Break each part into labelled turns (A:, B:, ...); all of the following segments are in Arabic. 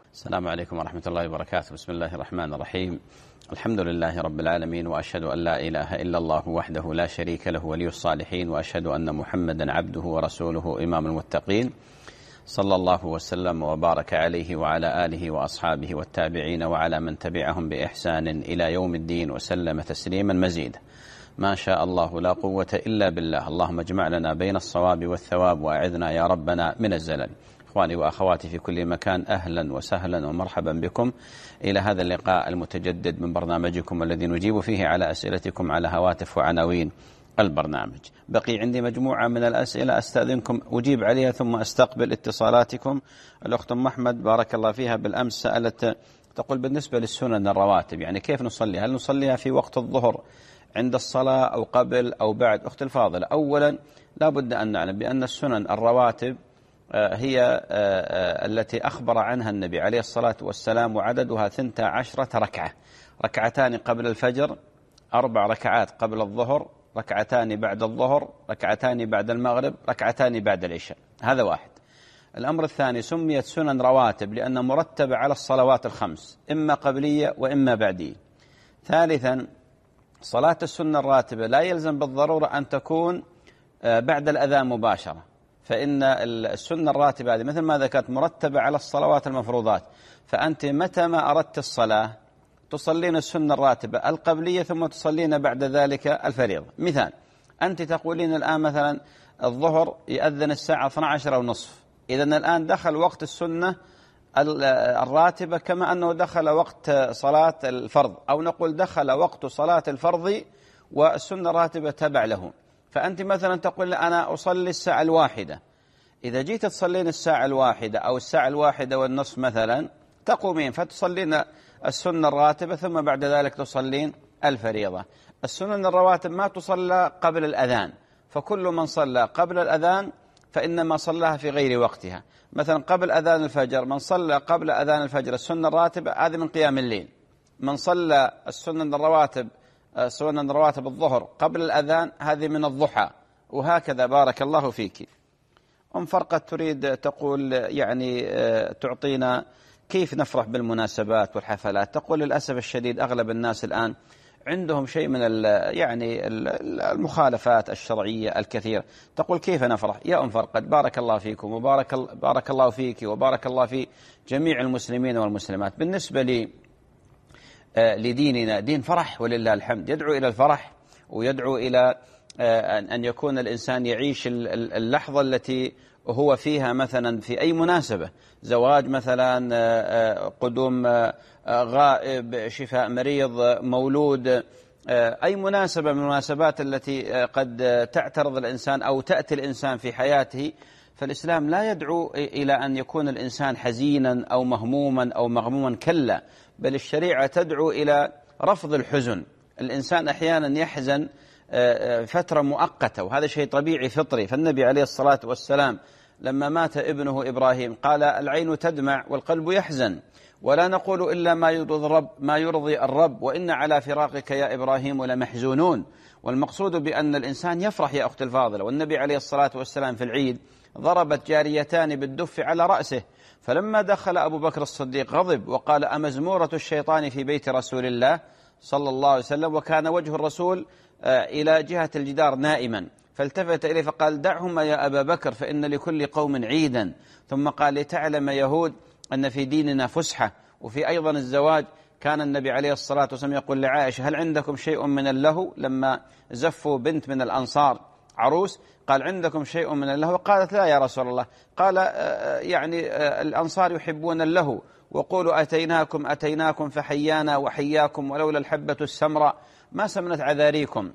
A: السلام عليكم ورحمة الله وبركاته. بسم الله الرحمن الرحيم. الحمد لله رب العالمين، وأشهد أن لا إله إلا الله وحده لا شريك له ولي الصالحين، وأشهد أن محمدا عبده ورسوله إمام المتقين، صلى الله وسلم وبارك عليه وعلى آله وأصحابه والتابعين وعلى من تبعهم بإحسان إلى يوم الدين، وسلم تسليما مزيدا. ما شاء الله لا قوة إلا بالله. اللهم اجمع لنا بين الصواب والثواب، وأعذنا يا ربنا من الزلل. إخواني وأخواتي في كل مكان، أهلا وسهلا ومرحبا بكم إلى هذا اللقاء المتجدد من برنامجكم الذي نجيب فيه على أسئلتكم على هواتف وعناوين البرنامج. بقي عندي مجموعة من الأسئلة أستأذنكم أجيب عليها ثم أستقبل اتصالاتكم. الأخت أم أحمد بارك الله فيها بالأمس سألت، تقول بالنسبة للسنن الرواتب يعني كيف نصلي؟ هل نصليها في وقت الظهر عند الصلاة أو قبل أو بعد؟ أخت الفاضلة، أولا لا بد أن نعلم بأن السنن الرواتب هي التي أخبر عنها النبي عليه الصلاة والسلام، وعددها 12 ركعة، ركعتان قبل الفجر، 4 ركعات قبل الظهر، ركعتان بعد الظهر، ركعتان بعد المغرب، ركعتان بعد العشاء. هذا واحد. الأمر الثاني، سميت سنن رواتب لأن مرتبة على الصلوات الخمس، إما قبلية وإما بعدية. ثالثا، صلاة السنة الراتبة لا يلزم بالضرورة أن تكون بعد الأذان مباشرة، فإن السنة الراتبة هذه مثل ما ذكرت مرتبة على الصلوات المفروضات، فأنت متى ما أردت الصلاة تصلين السنة الراتبة القبلية ثم تصلين بعد ذلك الفريضة. مثال، أنت تقولين الآن مثلا الظهر يأذن الساعة 12:30، إذن الآن دخل وقت السنة الراتبة كما أنه دخل وقت صلاة الفرض، أو نقول دخل وقت صلاة الفرض والسنة الراتبة تبع له. فأنت مثلا تقول أنا أصلي الساعة 1، إذا جيت تصلين الساعة 1 أو الساعة 1:30 مثلا، تقومين فتصلين السنة الراتبة ثم بعد ذلك تصلين الفريضة. السنن الرواتب ما تصلى قبل الأذان، فكل من صلى قبل الأذان فإنما صلاها في غير وقتها. مثلا قبل أذان الفجر، من صلى قبل أذان الفجر السنة الراتبة هذه من قيام الليل، من صلى السنن الرواتب سنن رواتب الظهر قبل الأذان هذه من الضحى، وهكذا. بارك الله فيك. أم فرقة تريد تقول يعني تعطينا كيف نفرح بالمناسبات والحفلات. تقول للأسف الشديد أغلب الناس الآن عندهم شيء من يعني المخالفات الشرعية الكثيرة. تقول كيف نفرح؟ يا أم فرقة بارك الله فيكم وبارك الله فيك وبارك الله في جميع المسلمين والمسلمات. بالنسبة لي لديننا دين فرح ولله الحمد، يدعو إلى الفرح ويدعو إلى أن يكون الإنسان يعيش اللحظة التي هو فيها، مثلا في أي مناسبة، زواج مثلا، قدوم غائب، شفاء مريض، مولود، أي مناسبة من المناسبات التي قد تعترض الإنسان أو تأتي الإنسان في حياته. فالإسلام لا يدعو إلى أن يكون الإنسان حزينا أو مهموما أو مغموما، كلا، بل الشريعة تدعو إلى رفض الحزن. الإنسان أحيانا يحزن فترة مؤقتة، وهذا شيء طبيعي فطري. فالنبي عليه الصلاة والسلام لما مات ابنه إبراهيم قال العين تدمع والقلب يحزن، ولا نقول إلا ما يرضي الرب، وإن على فراقك يا إبراهيم لمحزونون. والمقصود بأن الإنسان يفرح يا أخت الفاضلة. والنبي عليه الصلاة والسلام في العيد ضربت جاريتان بالدف على رأسه، فلما دخل أبو بكر الصديق غضب وقال أمزمورة الشيطان في بيت رسول الله صلى الله عليه وسلم، وكان وجه الرسول إلى جهة الجدار نائما، فالتفت إليه فقال دعهما يا أبا بكر فإن لكل قوم عيدا. ثم قال لتعلم يهود أن في ديننا فسحة. وفي أيضا الزواج كان النبي عليه الصلاة والسلام يقول لعائشة هل عندكم شيء من اللهو؟ لما زفوا بنت من الأنصار عروس قال عندكم شيء من اللهو؟ قالت لا يا رسول الله. قال يعني الأنصار يحبون اللهو، وقولوا أتيناكم فحيانا وحياكم ولولا الحبة السمراء ما سمنت عذاريكم.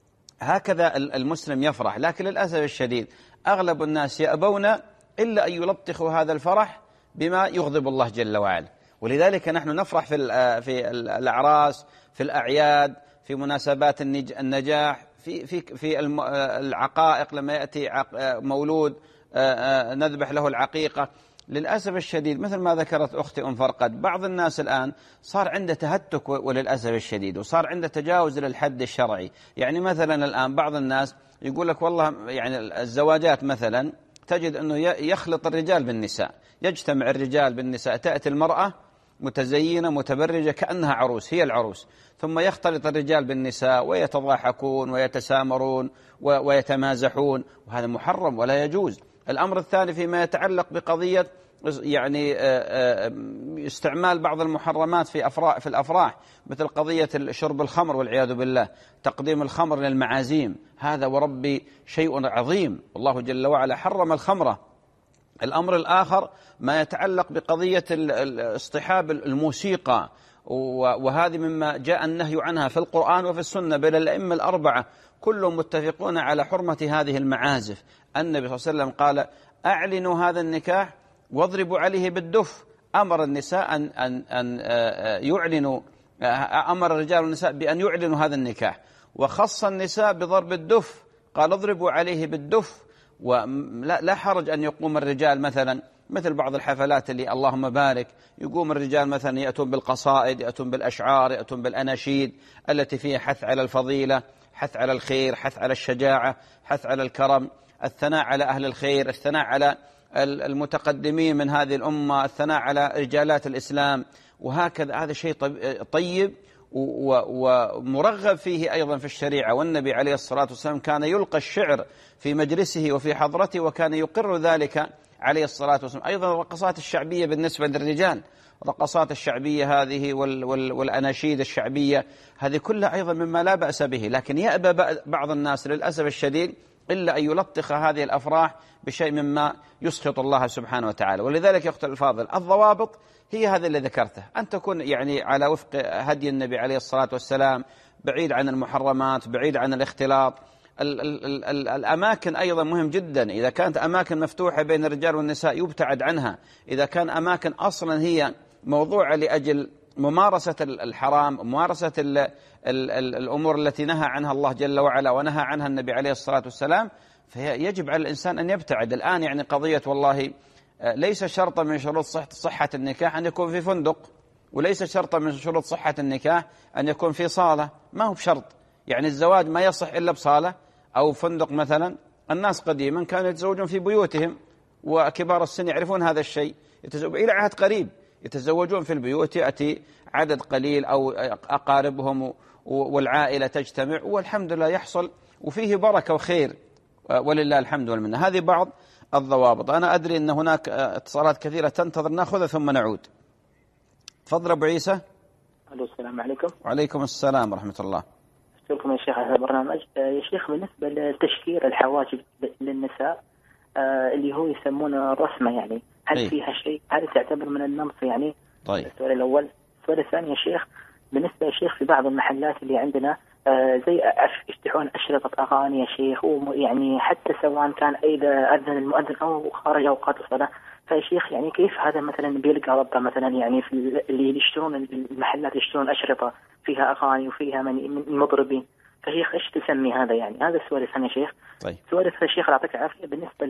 A: هكذا المسلم يفرح. لكن للأسف الشديد أغلب الناس يأبون إلا أن يلطخوا هذا الفرح بما يغضب الله جل وعلا. ولذلك نحن نفرح في الأعراس، في الأعياد، في مناسبات النجاح، في العقائق، لما يأتي مولود نذبح له العقيقة. للأسف الشديد مثل ما ذكرت أختي أم فرقد، بعض الناس الآن صار عنده تهتك وللأسف الشديد، وصار عنده تجاوز للحد الشرعي. يعني مثلا الآن بعض الناس يقول لك والله يعني الزواجات مثلا تجد أنه يخلط الرجال بالنساء، يجتمع الرجال بالنساء، تأتي المرأة متزينة متبرجة كأنها عروس، هي العروس، ثم يختلط الرجال بالنساء ويتضاحكون ويتسامرون ويتمازحون، وهذا محرم ولا يجوز. الأمر الثاني فيما يتعلق بقضية يعني استعمال بعض المحرمات في الأفراح، مثل قضية شرب الخمر والعياذ بالله، تقديم الخمر للمعازيم، هذا وربي شيء عظيم، الله جل وعلا حرم الخمرة. الأمر الآخر ما يتعلق بقضية اصطحاب الموسيقى، وهذه مما جاء النهي عنها في القرآن وفي السنة بين الأئمة الأربعة، كلهم متفقون على حرمة هذه المعازف. النبي صلى الله عليه وسلم قال: أعلنوا هذا النكاح واضربوا عليه بالدف. أمر النساء أن يعلنوا، أمر الرجال والنساء بأن يعلنوا هذا النكاح، وخص النساء بضرب الدف، قال: اضربوا عليه بالدف. ولا حرج أن يقوم الرجال مثل بعض الحفلات اللي اللهم بارك، يقوم الرجال مثلا يأتون بالقصائد، يأتون بالأشعار، يأتون بالأناشيد التي فيها حث على الفضيلة، حث على الخير، حث على الشجاعة، حث على الكرم، الثناء على أهل الخير، الثناء على المتقدمين من هذه الأمة، الثناء على رجالات الإسلام، وهكذا. هذا شيء طيب ومرغب فيه أيضا في الشريعة. والنبي عليه الصلاة والسلام كان يلقى الشعر في مجلسه وفي حضرته، وكان يقر ذلك عليه الصلاة والسلام. أيضا الرقصات الشعبية بالنسبة للرجال، الرقصات الشعبية هذه والأناشيد الشعبية هذه كلها أيضا مما لا بأس به، لكن يأبى بعض الناس للأسف الشديد إلا أن يلطخ هذه الأفراح بشيء مما يسخط الله سبحانه وتعالى. ولذلك يا أخت الفاضل، الضوابط هي هذا اللي ذكرته، أن تكون يعني على وفق هدي النبي عليه الصلاة والسلام، بعيد عن المحرمات، بعيد عن الاختلاط. الأماكن أيضا مهم جدا، إذا كانت أماكن مفتوحة بين الرجال والنساء يبتعد عنها، إذا كان أماكن أصلا هي موضوعة لأجل ممارسة الحرام، ممارسة الأمور التي نهى عنها الله جل وعلا ونهى عنها النبي عليه الصلاة والسلام، فيجب على الإنسان أن يبتعد. الآن يعني قضية والله ليس شرطا من شروط صحة النكاح أن يكون في فندق، وليس شرطا من شروط صحة النكاح أن يكون في صالة، ما هو بشرط. يعني الزواج ما يصح إلا بصالة أو فندق مثلا. الناس قديما كانوا يتزوجون في بيوتهم، وكبار السن يعرفون هذا الشيء، إلى عهد قريب يتزوجون في البيوت، يأتي عدد قليل أو أقاربهم والعائلة تجتمع، والحمد لله يحصل وفيه بركة وخير ولله الحمد والمنة. هذه بعض الضوابط. أنا أدري أن هناك اتصالات كثيرة تنتظر، نأخذها ثم نعود. تفضل أبو عيسى.
B: السلام عليكم.
A: وعليكم السلام ورحمة الله.
B: شكرا يا شيخ على هذا البرنامج. يا شيخ، بالنسبة لتشكير الحواجب للنساء اللي هو يسمونه الرسمة، يعني هل فيها شيء؟ هل تعتبر من النمط يعني؟
A: طيب.
B: السؤال الأول. السؤال الثاني يا شيخ، بالنسبة يا شيخ في بعض المحلات اللي عندنا زي يفتحون أشرطة أغاني يا شيخ، ويعني حتى سواء كان إذا أذن المؤذن أو خارج أوقات الصلاة، فيا شيخ يعني كيف هذا مثلا بيلقى ربطة مثلا يعني في اللي يشترون المحلات يشترون أشرطة فيها أغاني وفيها من المضربين، فشيخ إيش تسمي هذا يعني؟ هذا السؤال الثاني يا شيخ.
A: طيب.
B: السؤال الثالث يا شيخ يعطيك العافية، بالنسبة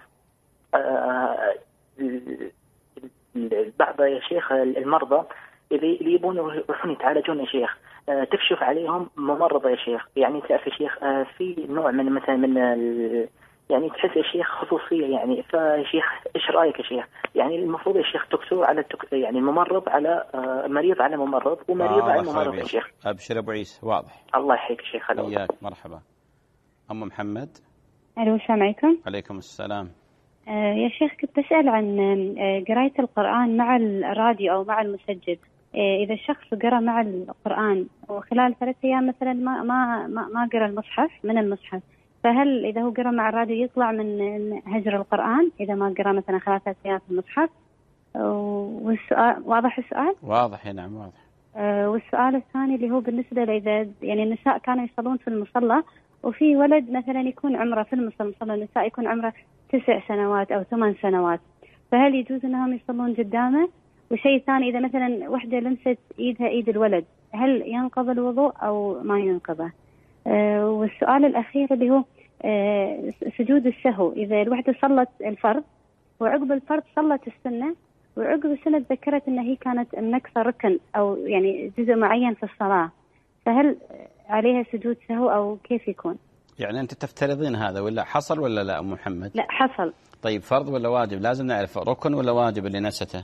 B: بعض يا شيخ المرضى اللي يبون يروحون يتعالجون يا شيخ، تكشف عليهم ممرضة يا شيخ، يعني تعرف يا شيخ في نوع من مثلا يعني تحس يا شيخ خصوصية يعني، فيا شيخ ايش رأيك يا شيخ؟ يعني المفروض يا شيخ دكتور على يعني الممرض على مريض على ممرض، ومريض على ممرض يا شيخ.
A: أبشر أبو عيسى، واضح.
B: الله يحييك يا شيخ.
A: إياك، مرحبا. أم محمد.
C: ألو، السلام عليكم.
A: عليكم السلام.
C: يا شيخ، كنت أسأل عن قراية القرآن مع الراديو أو مع المسجل. إذا الشخص قرأ مع القرآن وخلال 3 أيام مثلا ما قرأ المصحف من المصحف، فهل إذا هو قرأ مع الراديو يطلع من هجر القرآن إذا ما قرأ مثلا خلال 3 أيام في المصحف؟ والسؤال واضح؟ السؤال
A: واضح. نعم واضح.
C: والسؤال الثاني اللي هو بالنسبة إذا يعني النساء كانوا يصلون في المصلى، وفي ولد مثلا يكون عمره في المصلى النساء يكون عمره 9 سنوات أو 8 سنوات، فهل يجوز أنهم يصلون قدامه؟ وشيء ثاني، إذا مثلا وحدة لمست إيدها إيد الولد، هل ينقض الوضوء أو ما ينقضه؟ والسؤال الأخير اللي هو سجود السهو، إذا الوحدة صلت الفرض وعقب الفرض صلت السنة، وعقب السنة تذكرت أن هي كانت النكسة ركن أو يعني جزء معين في الصلاة، فهل عليها سجود سهو أو كيف يكون؟
A: يعني أنت تفترضين هذا ولا حصل ولا لا أم محمد؟
C: لا، حصل.
A: طيب فرض ولا واجب؟ لازم نعرف ركن ولا واجب اللي نسته.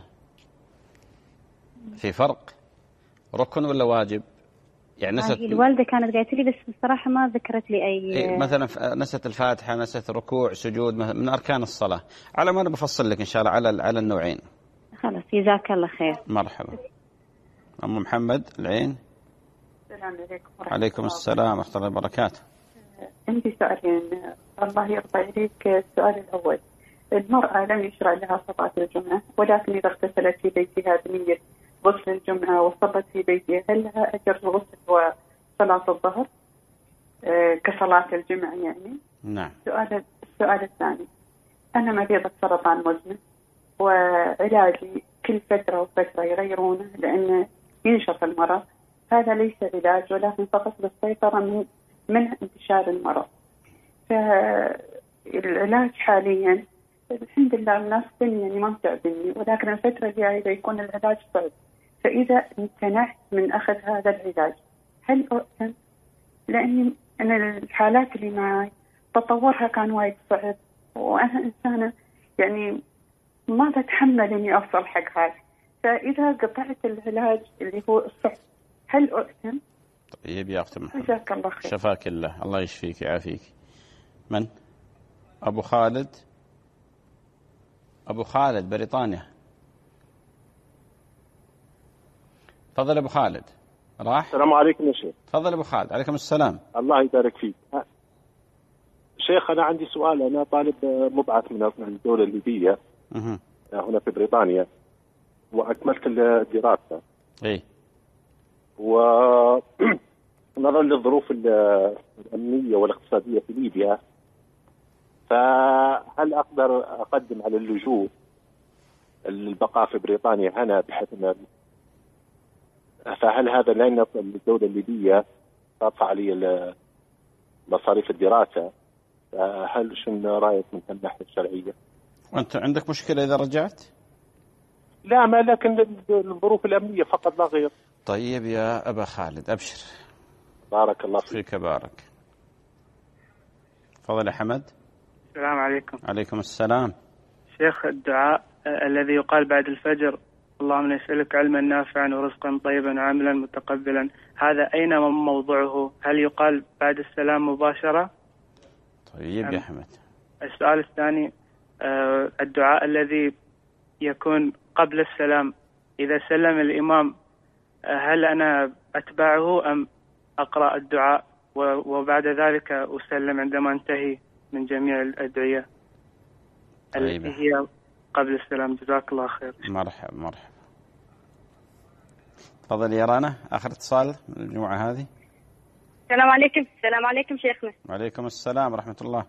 A: في فرق، ركن ولا واجب؟ يعني نست
C: الوالدة كانت قالت لي، بس بصراحة ما ذكرت لي أي.
A: مثلا نست الفاتحة، نست ركوع، سجود، من أركان الصلاة. على ما أنا بفصل لك إن شاء الله على النوعين.
C: خلاص جزاك الله خير.
A: مرحبا. أم محمد العين.
D: السلام عليكم.
A: عليكم السلام ورحمة الله وبركاته.
D: عندي سؤالين الله يرضى عليك. السؤال الأول، المرأة لم يشرع لها صلاة الجمعة، ولكن إذا اغتسلت في بيتها بنية غسل الجمعة وصلت في بيتها، هل لها أجر الغسل وصلاة الظهر كصلاة الجمعة يعني؟
A: نعم.
D: السؤال الثاني، أنا مريضة سرطان مزمن، وعلاجي كل فترة وفترة يغيرونه لأن ينشط المرض. هذا ليس علاج ولكن فقط للسيطرة من انتشار المرض. فالعلاج حاليا الحمد لله الناس يعني ما متعبني، ولكن الفترة الجاية يكون العلاج صعب. فإذا امتنعت من أخذ هذا العلاج هل أؤثم؟ لأن أنا الحالات اللي معي تطورها كان وايد صعب، وأنا إنسانة يعني ما بتحمل إني أوصل حق هذا. فإذا قطعت العلاج اللي هو الصعب هل أؤثم؟
A: طيب يا أختي محمد،
D: جزاك الله خير.
A: شفاك الله يشفيك يعافيك. من؟ أبو خالد بريطانيا. تفضل أبو خالد. راح.
E: السلام عليكم يا شيخ.
A: تفضل أبو خالد. عليكم السلام.
E: الله يبارك فيك. شيخ أنا عندي سؤال. أنا طالب مبعث من الدولة الليبية هنا في بريطانيا، وأكملت الدراسة.
A: إيه.
E: ونظرا للظروف الأمنية والاقتصادية في ليبيا، فهل أقدر أقدم على اللجوء البقاء في بريطانيا هنا، بحيث أن فهل هذا لأن الدولة الليبية تدفع لي مصاريف الدراسة؟ هل شنو رأيك من الناحية الشرعية؟
A: وأنت عندك مشكلة إذا رجعت؟
E: لا، ما لكن الظروف الأمنية فقط لا غير.
A: طيب يا أبا خالد أبشر.
E: بارك الله
A: فيك. بارك. تفضل يا حمد.
F: السلام عليكم.
A: عليكم السلام.
F: شيخ، الدعاء الذي يقال بعد الفجر، اللهم نسألك علما نافعا ورزقا طيبا وعملا متقبلا، هذا أين موضعه؟ هل يقال بعد السلام مباشرة؟
A: طيب يا حمد.
F: السؤال الثاني، الدعاء الذي يكون قبل السلام إذا سلم الإمام، هل أنا أتبعه أم أقرأ الدعاء وبعد ذلك أسلم عندما انتهي من جميع الأدعية التي هي قبل السلام؟ جزاك الله خير.
A: مرحبا. تفضل يا رانا، آخر اتصال من المجموعة هذه.
G: السلام عليكم. السلام عليكم شيخنا.
A: وعليكم السلام ورحمة الله.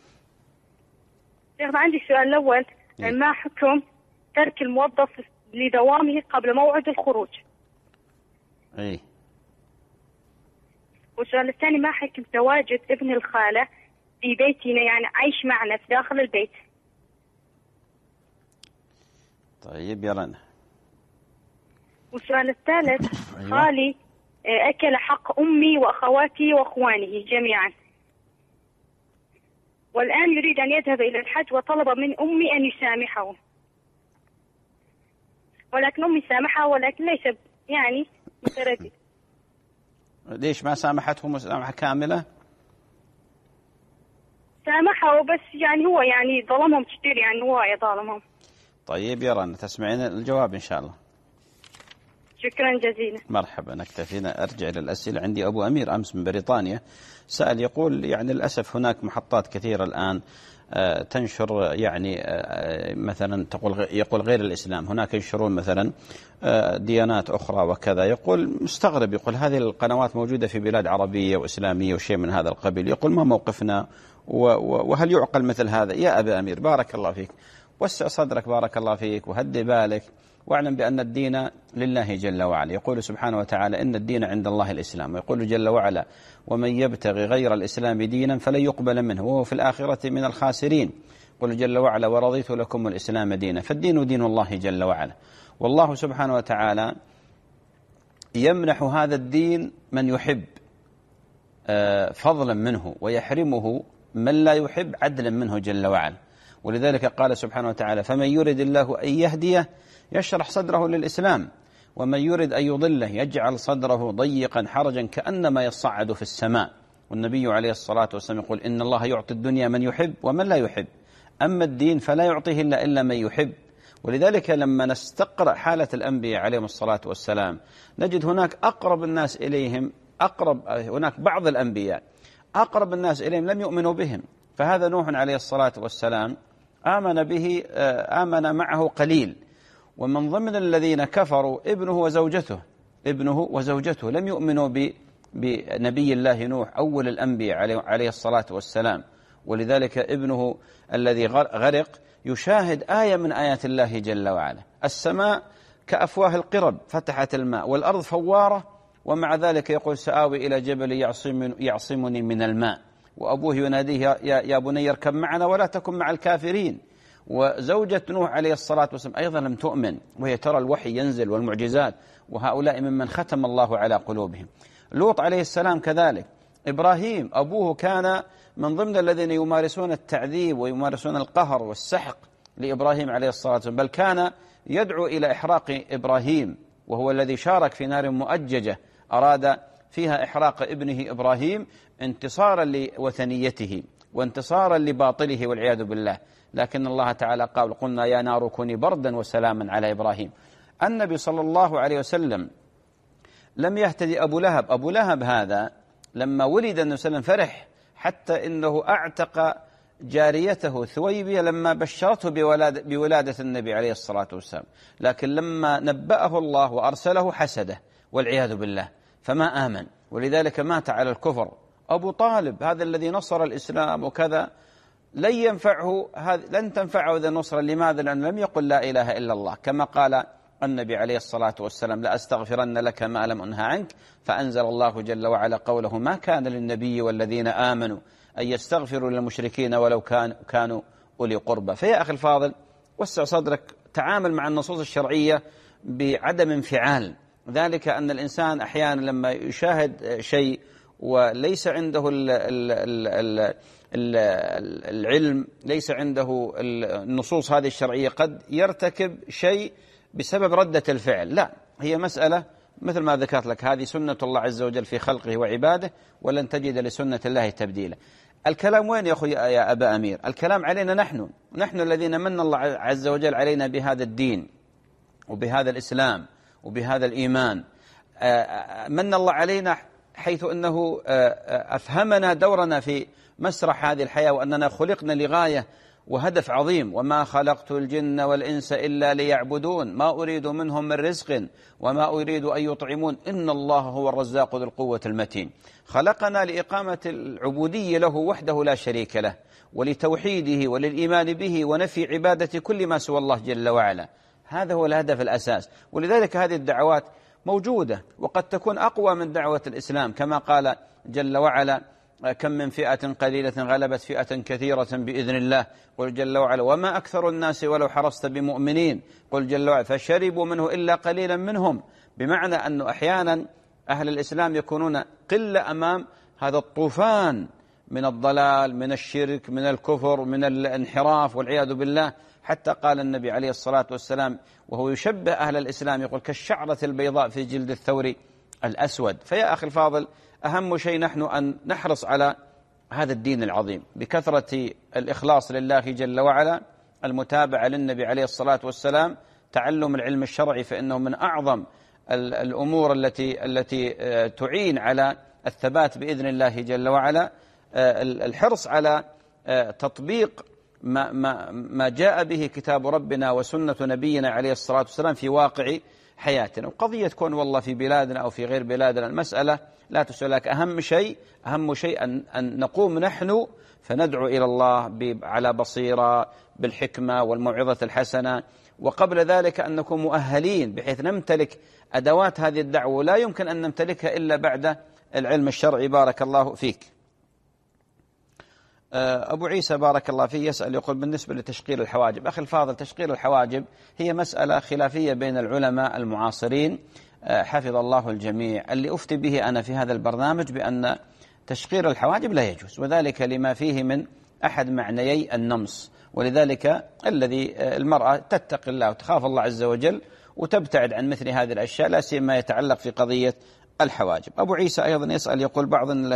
G: شيخنا عندي السؤال الأول، ما حكم ترك الموظف لدوامه قبل موعد الخروج؟
A: إيه.
G: والسؤال الثاني، ما حكم تواجد ابن الخالة في بيتنا، يعني عايش معنا في داخل البيت؟
A: طيب يا رنا.
G: والسؤال الثالث، خالي أكل حق أمي وأخواتي وأخوانه جميعا، والآن يريد أن يذهب إلى الحج وطلب من أمي أن يسامحه، ولكن أمي سامحها ولكن ليس يعني متردد.
A: ليش ما سامحته مسامحة كاملة؟
G: سامحه بس يعني هو يعني ظلمهم كثير، يعني هو ظالمهم.
A: طيب يا رنا، تسمعين الجواب إن شاء الله.
G: شكرا جزيلا.
A: مرحبا. نكتفينا. أرجع للأسئلة. عندي أبو أمير أمس من بريطانيا سأل، يقول يعني للأسف هناك محطات كثيرة الآن تنشر يعني مثلا يقول غير الإسلام، هناك ينشرون مثلا ديانات أخرى وكذا. يقول مستغرب، يقول هذه القنوات موجودة في بلاد عربية وإسلامية وشيء من هذا القبيل، يقول ما موقفنا وهل يعقل مثل هذا؟ يا أبا أمير بارك الله فيك، وسع صدرك بارك الله فيك وهدي بالك، واعلم بأن الدين لله جل وعلا. يقول سبحانه وتعالى إن الدين عند الله الإسلام، ويقول جل وعلا ومن يبتغي غير الإسلام دينا فلن يقبل منه وهو في الآخرة من الخاسرين. يقول جل وعلا ورضيت لكم الإسلام دينا، فالدين دين الله جل وعلا. والله سبحانه وتعالى يمنح هذا الدين من يحب فضلا منه، ويحرمه من لا يحب عدلا منه جل وعلا. ولذلك قال سبحانه وتعالى: فمن يرد الله أن يهديه يشرح صدره للإسلام ومن يرد أن يضله يجعل صدره ضيقا حرجا كأنما يصعد في السماء. والنبي عليه الصلاة والسلام يقول: إن الله يعطي الدنيا من يحب ومن لا يحب، أما الدين فلا يعطيه إلا من يحب. ولذلك لما نستقرأ حالة الأنبياء عليهم الصلاة والسلام نجد هناك أقرب الناس إليهم، هناك بعض الأنبياء أقرب الناس إليهم لم يؤمنوا بهم. فهذا نوح عليه الصلاة والسلام آمن معه قليل، ومن ضمن الذين كفروا ابنه وزوجته لم يؤمنوا بنبي الله نوح أول الأنبياء عليه الصلاة والسلام. ولذلك ابنه الذي غرق يشاهد آية من آيات الله جل وعلا: السماء كأفواه القرب فتحت الماء والأرض فوارة، ومع ذلك يقول: سآوي إلى جبل يعصمني من الماء. وأبوه يناديه: يا بني اركب معنا ولا تكن مع الكافرين. وزوجة نوح عليه الصلاة والسلام أيضا لم تؤمن، وهي ترى الوحي ينزل والمعجزات، وهؤلاء ممن ختم الله على قلوبهم. لوط عليه السلام كذلك. إبراهيم أبوه كان من ضمن الذين يمارسون التعذيب ويمارسون القهر والسحق لإبراهيم عليه الصلاة والسلام، بل كان يدعو إلى إحراق إبراهيم، وهو الذي شارك في نار مؤججة أراد فيها إحراق ابنه إبراهيم انتصارا لوثنيته وانتصارا لباطله والعياذ بالله. لكن الله تعالى قال: قلنا يا نار كوني بردا وسلاما على إبراهيم. النبي صلى الله عليه وسلم لم يهتدي أبو لهب هذا لما ولد النبي صلى الله عليه وسلم فرح، حتى إنه أعتق جاريته ثويبية لما بشرته بولادة النبي عليه الصلاة والسلام، لكن لما نبأه الله وأرسله حسده والعياذ بالله فما آمن، ولذلك مات على الكفر. أبو طالب هذا الذي نصر الإسلام وكذا لن تنفعه ذا النصرة. لماذا؟ لأنه لم يقل لا إله إلا الله، كما قال النبي عليه الصلاة والسلام: لأستغفرن لك ما لم أنهى عنك. فأنزل الله جل وعلا قوله: ما كان للنبي والذين آمنوا أن يستغفروا للمشركين ولو كانوا أولي قربى. فيا أخي الفاضل، وسع صدرك، تعامل مع النصوص الشرعية بعدم انفعال. ذلك أن الإنسان أحيانا لما يشاهد شيء وليس عنده العلم، ليس عنده النصوص هذه الشرعية، قد يرتكب شيء بسبب ردة الفعل. لا، هي مسألة مثل ما ذكرت لك، هذه سنة الله عز وجل في خلقه وعباده، ولن تجد لسنة الله تبديلا. الكلام وين يا أخي يا أبا أمير؟ الكلام علينا نحن الذين من الله عز وجل علينا بهذا الدين وبهذا الإسلام وبهذا الإيمان. من الله علينا حيث أنه أفهمنا دورنا في مسرح هذه الحياة، وأننا خلقنا لغاية وهدف عظيم: وما خلقت الجن والإنس إلا ليعبدون ما أريد منهم من رزق وما أريد أن يطعمون إن الله هو الرزاق ذو القوة المتين. خلقنا لإقامة العبودية له وحده لا شريك له، ولتوحيده وللإيمان به ونفي عبادة كل ما سوى الله جل وعلا. هذا هو الهدف الأساس. ولذلك هذه الدعوات موجودة، وقد تكون أقوى من دعوة الإسلام، كما قال جل وعلا: كم من فئة قليلة غلبت فئة كثيرة بإذن الله. قل جل وعلا: وما أكثر الناس ولو حرصت بمؤمنين. قل جل وعلا: فشربوا منه إلا قليلا منهم. بمعنى أنه أحيانا أهل الإسلام يكونون قلة أمام هذا الطوفان من الضلال، من الشرك، من الكفر، من الانحراف والعياذ بالله. حتى قال النبي عليه الصلاة والسلام وهو يشبه أهل الإسلام، يقول: كالشعرة البيضاء في جلد الثور الأسود. فيا أخي الفاضل، أهم شيء نحن أن نحرص على هذا الدين العظيم بكثرة الإخلاص لله جل وعلا، المتابعة للنبي عليه الصلاة والسلام، تعلم العلم الشرعي، فإنه من أعظم الأمور التي تعين على الثبات بإذن الله جل وعلا. الحرص على تطبيق ما جاء به كتاب ربنا وسنة نبينا عليه الصلاة والسلام في واقع حياتنا. وقضية تكون والله في بلادنا أو في غير بلادنا المسألة لا تسأل، لك أهم شيء أن نقوم نحن فندعو إلى الله على بصيرة بالحكمة والموعظة الحسنة، وقبل ذلك أن نكون مؤهلين بحيث نمتلك أدوات هذه الدعوة، لا يمكن أن نمتلكها إلا بعد العلم الشرعي. بارك الله فيك. أبو عيسى بارك الله فيه يسأل، يقول: بالنسبة لتشقير الحواجب، أخي الفاضل، تشقير الحواجب هي مسألة خلافية بين العلماء المعاصرين حفظ الله الجميع. اللي أفتي به أنا في هذا البرنامج بأن تشقير الحواجب لا يجوز، وذلك لما فيه من أحد معنيي النمص. ولذلك المرأة تتقي الله وتخاف الله عز وجل وتبتعد عن مثل هذه الأشياء، لا سيما يتعلق في قضية الحواجب. أبو عيسى أيضا يسأل يقول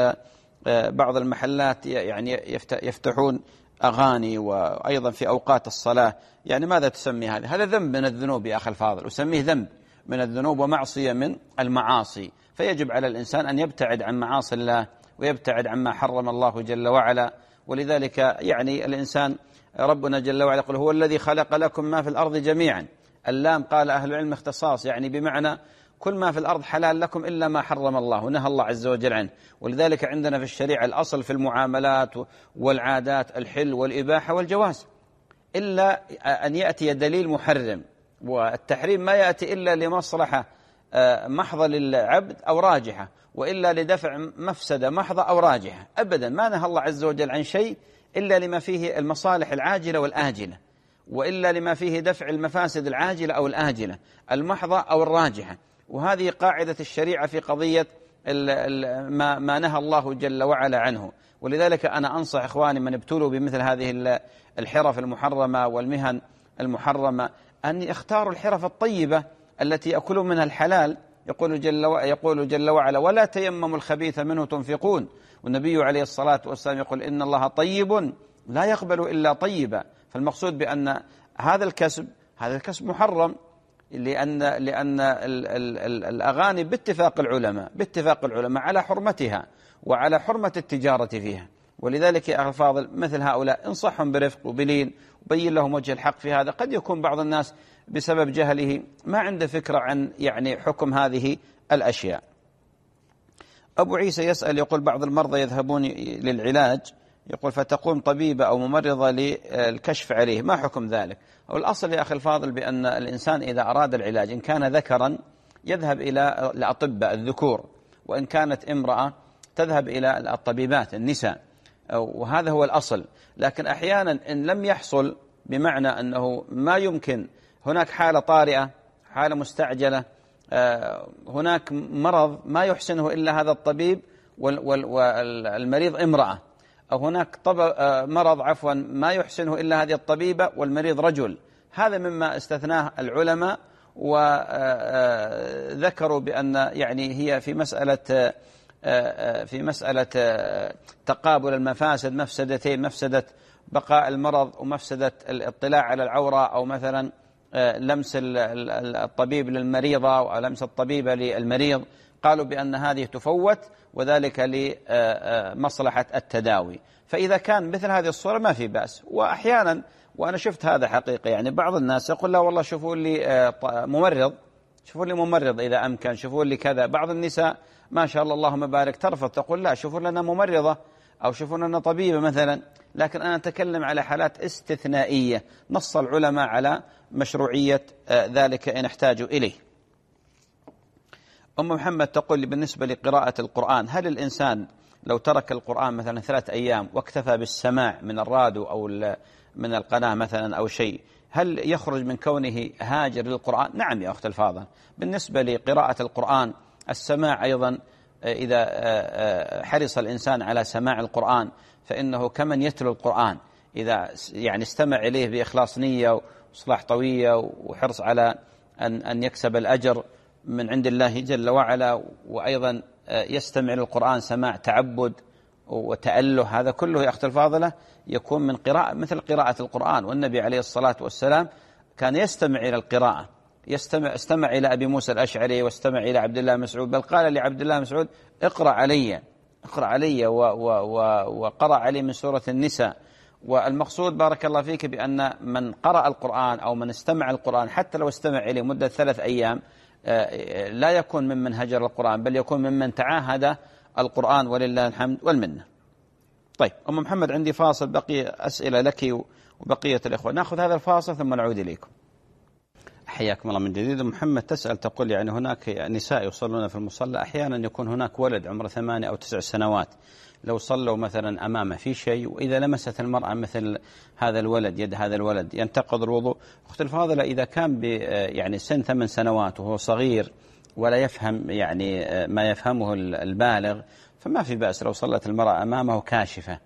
A: بعض المحلات يعني يفتحون أغاني وأيضا في أوقات الصلاة، يعني ماذا تسمي هذا؟ هذا ذنب من الذنوب يا أخي الفاضل، أسميه ذنب من الذنوب ومعصية من المعاصي. فيجب على الإنسان أن يبتعد عن معاصي الله ويبتعد عما حرم الله جل وعلا. ولذلك يعني الإنسان ربنا جل وعلا يقول هو الذي خلق لكم ما في الأرض جميعا. اللام قال أهل العلم اختصاص، يعني بمعنى كل ما في الأرض حلال لكم إلا ما حرم الله ونهى الله عز وجل عنه. ولذلك عندنا في الشريعة الأصل في المعاملات والعادات الحل والإباحة والجواز، إلا أن يأتي دليل محرم، والتحريم ما يأتي إلا لمصلحة محضة للعبد أو راجحة، وإلا لدفع مفسدة محضة أو راجحة. أبدا ما نهى الله عز وجل عن شيء إلا لما فيه المصالح العاجلة والآجلة، وإلا لما فيه دفع المفاسد العاجلة أو الآجلة، المحضة أو الراجحة. وهذه قاعدة الشريعة في قضية ما نهى الله جل وعلا عنه. ولذلك أنا أنصح إخواني من ابتلوا بمثل هذه الحرف المحرمة والمهن المحرمة أن يختاروا الحرف الطيبة التي يأكلون منها الحلال. يقول جل وعلا ولا تيمموا الخبيث منه تنفقون، والنبي عليه الصلاة والسلام يقول إن الله طيب لا يقبل إلا طيبا. فالمقصود بأن هذا الكسب محرم، لأن الأغاني باتفاق العلماء على حرمتها وعلى حرمة التجارة فيها. ولذلك يا أخي الفاضل مثل هؤلاء انصحهم برفق وبلين وبين لهم وجه الحق في هذا. قد يكون بعض الناس بسبب جهله ما عنده فكرة عن يعني حكم هذه الأشياء. أبو عيسى يسأل يقول بعض المرضى يذهبون للعلاج، يقول فتقوم طبيبة أو ممرضة للكشف عليه، ما حكم ذلك؟ والأصل يا أخي الفاضل بأن الإنسان إذا أراد العلاج إن كان ذكرا يذهب إلى الأطباء الذكور، وإن كانت امرأة تذهب إلى الطبيبات النساء، وهذا هو الأصل. لكن أحيانا إن لم يحصل، بمعنى أنه ما يمكن، هناك حالة طارئة، حالة مستعجلة، هناك مرض ما يحسنه إلا هذا الطبيب والمريض امرأة، أو هناك مرض ما يحسنه إلا هذه الطبيبة والمريض رجل. هذا مما استثناه العلماء، وذكروا بأن يعني هي في مسألة تقابل المفاسد مفسدتين، مفسدة بقاء المرض ومفسدة الاطلاع على العورة، أو مثلا لمس الطبيب للمريضة أو لمس الطبيبة للمريض. قالوا بأن هذه تفوت، وذلك لمصلحة التداوي. فإذا كان مثل هذه الصورة ما في بأس. وأحيانا وأنا شفت هذا حقيقة، يعني بعض الناس يقول لا والله شوفوا لي ممرض إذا أمكن، شوفوا لي كذا. بعض النساء ما شاء الله اللهم بارك ترفض، تقول لا شوفوا لنا ممرضة أو شوفوا لنا طبيبة مثلا. لكن أنا أتكلم على حالات استثنائية نص العلماء على مشروعية ذلك إن احتاجوا إليه. أم محمد تقول بالنسبة لقراءة القرآن، هل الإنسان لو ترك القرآن مثلا 3 أيام واكتفى بالسماع من الراديو أو من القناة مثلا أو شيء، هل يخرج من كونه هاجر للقرآن؟ نعم يا أخت الفاضل. بالنسبة لقراءة القرآن السماع أيضا، إذا حرص الإنسان على سماع القرآن فإنه كمن يتلو القرآن، إذا يعني استمع إليه بإخلاص نية وإصلاح طوية وحرص على أن يكسب الأجر من عند الله جل وعلا، وأيضا يستمع للقرآن سماع تعبد وتأله، هذا كله يا أخت الفاضلة يكون من قراءة مثل قراءة القرآن. والنبي عليه الصلاة والسلام كان يستمع إلى القراءة، استمع إلى أبي موسى الأشعري واستمع إلى عبد الله مسعود، بل قال لعبد الله مسعود اقرأ علي وقرأ علي من سورة النساء. والمقصود بارك الله فيك بأن من قرأ القرآن أو من استمع القرآن حتى لو استمع إليه مدة 3 أيام لا يكون ممن هجر القرآن، بل يكون ممن تعاهد القرآن، ولله الحمد والمنة. طيب أم محمد عندي فاصل، بقي أسئلة لك وبقية الإخوة، نأخذ هذا الفاصل ثم نعود إليكم. حياكم الله من جديد. محمد تسأل تقول يعني هناك نساء يصلون في المصلى، أحيانا يكون هناك ولد عمره 8 أو 9 سنوات، لو صلوا مثلا أمامه في شيء، وإذا لمست المرأة مثل هذا الولد يد هذا الولد ينتقض الوضوء. أخت الفاضلة إذا كان يعني سن 8 سنوات وهو صغير ولا يفهم يعني ما يفهمه البالغ، فما في بأس لو صلت المرأة أمامه كاشفة.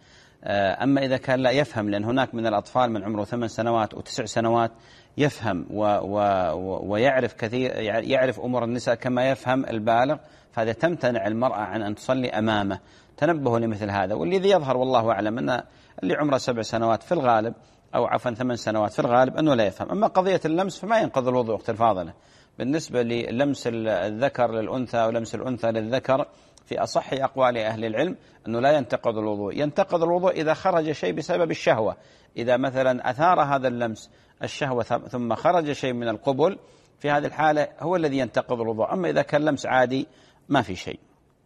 A: أما إذا كان لا يفهم، لأن هناك من الأطفال من عمره 8 سنوات و9 سنوات يفهم ويعرف كثير، يعرف أمور النساء كما يفهم البالغ، فهذا تمتنع المرأة عن أن تصلي أمامه. تنبهوا لمثل هذا. والذي يظهر والله أعلم أن اللي عمره 7 سنوات في الغالب، أو عفوا 8 سنوات في الغالب، أنه لا يفهم. أما قضية اللمس فما ينقض الوضوء أختي الفاضلة. بالنسبة للمس الذكر للأنثى ولمس الأنثى للذكر، في أصح أقوال أهل العلم أنه لا ينتقض الوضوء. ينتقض الوضوء إذا خرج شيء بسبب الشهوة، إذا مثلا أثار هذا اللمس الشهوة ثم خرج شيء من القبل، في هذه الحالة هو الذي ينتقض الوضوء. أما إذا كان لمس عادي ما في شيء.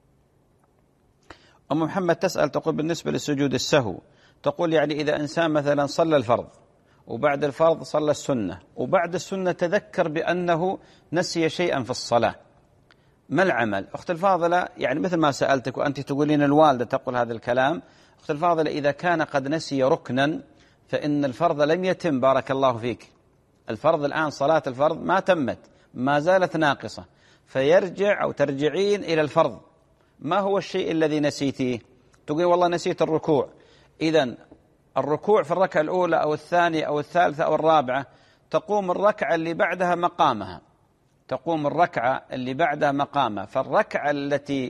A: أم محمد تسأل تقول بالنسبة للسجود السهو، تقول يعني إذا إنسان مثلا صلى الفرض وبعد الفرض صلى السنة وبعد السنة تذكر بأنه نسي شيئا في الصلاة، ما العمل؟ أخت الفاضلة يعني مثل ما سألتك وأنت تقولين الوالدة تقول هذا الكلام، أخت الفاضلة إذا كان قد نسي ركنا فإن الفرض لم يتم، بارك الله فيك. الفرض الآن صلاة الفرض ما تمت، ما زالت ناقصة، فيرجع أو ترجعين إلى الفرض. ما هو الشيء الذي نسيتيه؟ تقول والله نسيت الركوع. إذن الركوع في الركعة الأولى أو الثانية أو الثالثة أو الرابعة، تقوم الركعة اللي بعدها مقامها، تقوم الركعة اللي بعدها مقامها. فالركعة التي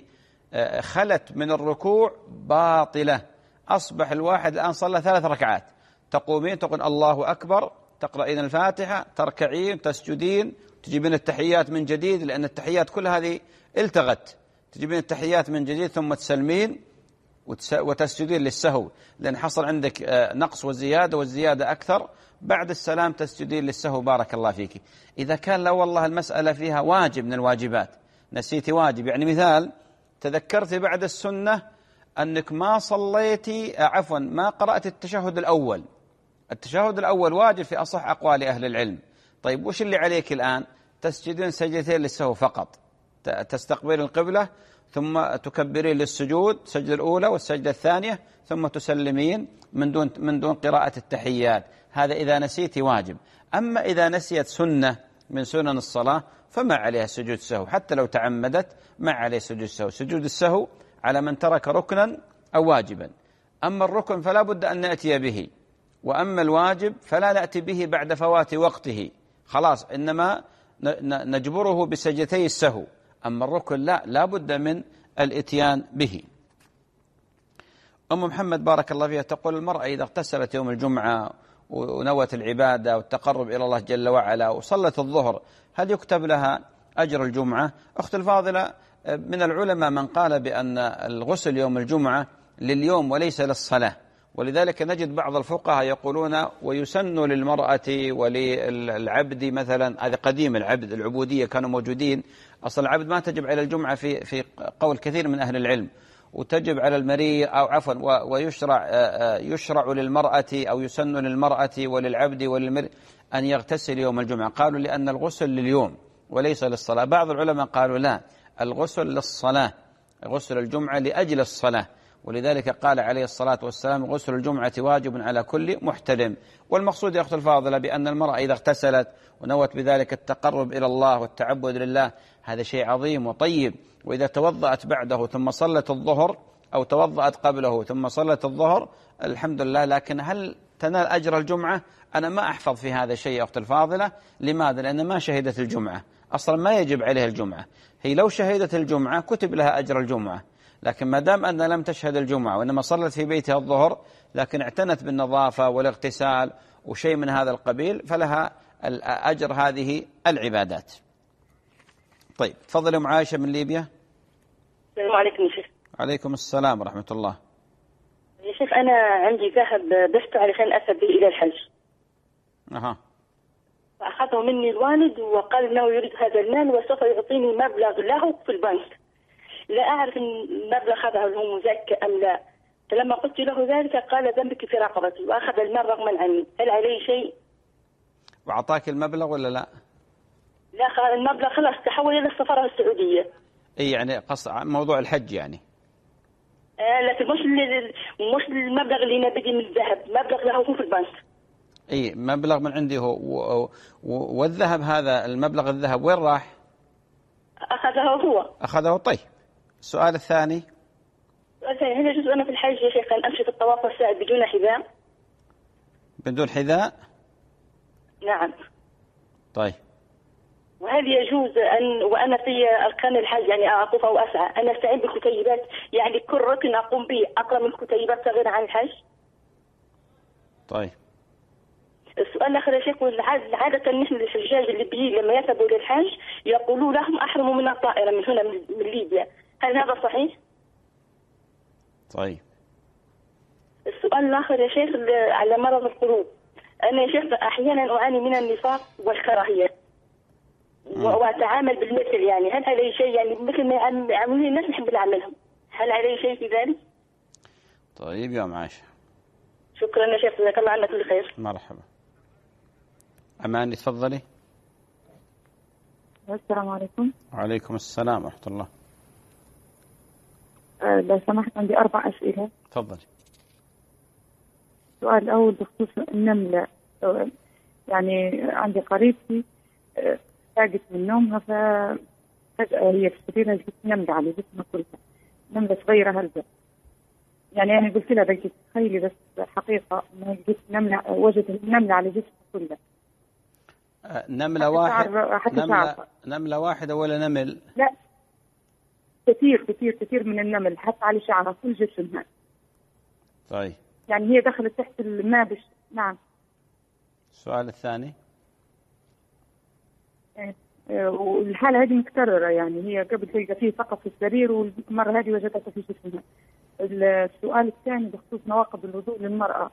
A: خلت من الركوع باطلة. أصبح الواحد الآن صلى 3 ركعات، تقومين تقول الله أكبر، تقرأين الفاتحة، تركعين، تسجدين، تجيبين التحيات من جديد، لأن التحيات كل هذه التغت، تجيبين التحيات من جديد ثم تسلمين وتسجدين للسهو، لأن حصل عندك نقص وزيادة، والزيادة أكثر. بعد السلام تسجدين للسهو، بارك الله فيك. إذا كان لا والله المسألة فيها واجب من الواجبات، نسيتي واجب، يعني مثال تذكرتي بعد السنة أنك ما صليتي ما قرأت التشهد الأول. التشهد الأول واجب في أصح أقوال أهل العلم. طيب وش اللي عليك الآن؟ تسجدين سجدتين للسهو فقط، تستقبل القبلة ثم تكبرين للسجود، السجدة الأولى والسجدة الثانية، ثم تسلمين من دون قراءة التحيات. هذا إذا نسيت واجب. أما إذا نسيت سنة من سنن الصلاة فما عليها سجود السهو، حتى لو تعمدت ما عليه سجود السهو. سجود السهو على من ترك ركنا أو واجبا. أما الركن فلا بد أن نأتي به، وأما الواجب فلا نأتي به بعد فوات وقته، خلاص إنما نجبره بسجدتي السهو. أما الركن لا بد من الاتيان به. أم محمد بارك الله فيها تقول المرأة إذا اغتسلت يوم الجمعة ونوت العبادة والتقرب إلى الله جل وعلا وصلت الظهر، هل يكتب لها أجر الجمعة؟ أخت الفاضلة، من العلماء من قال بأن الغسل يوم الجمعة لليوم وليس للصلاة، ولذلك نجد بعض الفقهاء يقولون ويسن للمرأة وللعبد مثلا، هذا قديم العبد، العبودية كانوا موجودين، أصل العبد ما تجب على الجمعة في قول كثير من أهل العلم، وتجب على المريء أو عفوا ويشرع للمرأة أو يسن للمرأة وللعبد وللمرء أن يغتسل يوم الجمعة. قالوا لأن الغسل لليوم وليس للصلاة. بعض العلماء قالوا لا، الغسل للصلاة، غسل الجمعة لأجل الصلاة، ولذلك قال عليه الصلاة والسلام غسل الجمعة واجب على كل محتلم. والمقصود يا أخت الفاضلة بأن المرأة إذا اغتسلت ونوت بذلك التقرب إلى الله والتعبد لله هذا شيء عظيم وطيب. وإذا توضأت بعده ثم صلت الظهر أو توضأت قبله ثم صلت الظهر الحمد لله. لكن هل تنال أجر الجمعة؟ أنا ما أحفظ في هذا شيء يا أخت الفاضلة. لماذا؟ لأن ما شهدت الجمعة، أصلا ما يجب عليها الجمعة. هي لو شهدت الجمعة كتب لها أجر الجمعة، لكن ما دام أنها لم تشهد الجمعة وإنما صلت في بيتها الظهر لكن اعتنت بالنظافة والاغتسال وشيء من هذا القبيل فلها أجر هذه العبادات. طيب تفضل أم عائشة من ليبيا.
H: السلام عليكم يا شيخ.
A: عليكم السلام ورحمة الله.
H: يا شيخ أنا عندي ذهب بحته علشان أذهب به إلى الحج. فأخذه مني الوالد وقال إنه يريد هذا المال وسوف يعطيني مبلغ له في البنك. لا أعرف إن المبلغ هذا هو مزكى أم لا. فلما قلت له ذلك قال ذنبك في رقبتي وأخذ المال رغما عني، هل عليه شيء؟
A: وأعطاك المبلغ ولا لا؟
H: لا المبلغ خلاص تحول إلى السفارة السعودية.
A: إيه يعني موضوع الحج يعني.
H: لكن مش المبلغ اللي نبدي من الذهب، مبلغ له هو في البنك.
A: إيه مبلغ من عندي هو والذهب هذا المبلغ الذهب وين راح؟
H: أخذه هو.
A: أخذه. طيب السؤال الثاني.
H: السؤال ثانية، هل يجوز أنا في الحج يا شيخ أن أمشي في الطواف والسعي بدون حذاء؟
A: بدون حذاء؟
H: نعم.
A: طيب.
H: وهل يجوز أن وأنا في أركان الحج يعني أطوف أو أسعى أن أستعين بالكتيبات، يعني كل ركن أقوم به أقرأ من كتيبات صغيرة عن الحج؟
A: طيب.
H: السؤال الآخر يا شيخ، عادة نحن الحجاج الليبيين لما يذهبوا للحج يقولوا لهم أحرموا من الطائرة من هنا من ليبيا، هل هذا صحيح؟
A: طيب.
H: السؤال الآخر يا شيخ على مرض القلوب، أنا يا شيخ أحيانا أعاني من النفاق والكراهية وأتعامل بالمثل، يعني هل علي شيء يعني مثل ما يعملون الناس نحب نعملهم، هل علي شيء في ذلك؟
A: طيب يا عائشة.
H: شكرا يا شيخ، جزاك الله عنا كل خير.
A: مرحبا. أمان تفضلي.
D: السلام عليكم.
A: وعليكم السلام ورحمة الله.
D: لو سمحت عندي 4 أسئلة.
A: تفضلي.
D: السؤال الأول بخصوص النملة، يعني عندي قريبتي فاقت من نومها فجأة هي في سريرها لقيت نملة على جسمها كلها، نملة صغيرة هلبة. يعني أنا قلت لها بدك تخيلي بس حقيقة ما لقيت نملة، وجدت نملة على جسمها كلها.
A: نملة نملة واحدة ولا نمل؟
D: لا كثير كثير كثير من النمل حتى على شعرها كل جسمها.
A: طيب.
D: يعني هي دخلت تحت الماء نعم.
A: السؤال الثاني.
D: والحالة هذه متكررة، يعني هي قبل تلقى فيه فقط في السرير والمرة هذه وجدتها في جسمها. السؤال الثاني بخصوص نواقض الوضوء للمرأة،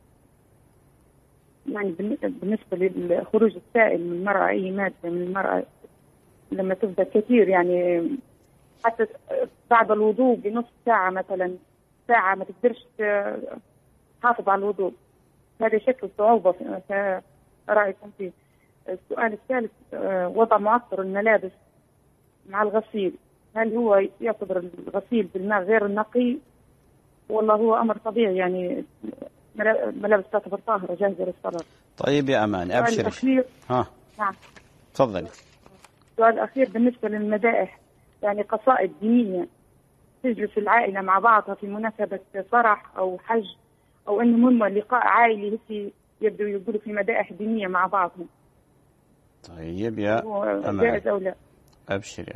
D: يعني بالنسبة للخروج السائل من المرأة، أي مادة من المرأة لما تبدأ كثير، يعني حتى بعد الوضوء بنص ساعة مثلا ساعة ما تقدرش تحافظ على الوضوء، هذا شكل صعوبة رأيكم فيه. السؤال الثالث وضع معطر الملابس مع الغسيل، هل هو يعتبر الغسيل بالماء غير النقي والله هو أمر طبيعي، يعني ملابس تعتبر طاهرة جاهزة للصلاة؟
A: طيب يا أمان أبشر.
D: نعم
A: تفضلي.
D: السؤال الأخير بالنسبة للمدائح، يعني قصائد دينية تجلس العائلة مع بعضها في مناسبة فرح أو حج أو إنهم هم لقاء عائلي هيك يبدو يقولوا في مدائح دينية مع بعضهم.
A: طيب يا أمان
D: جائز أو لا؟
A: أبشري.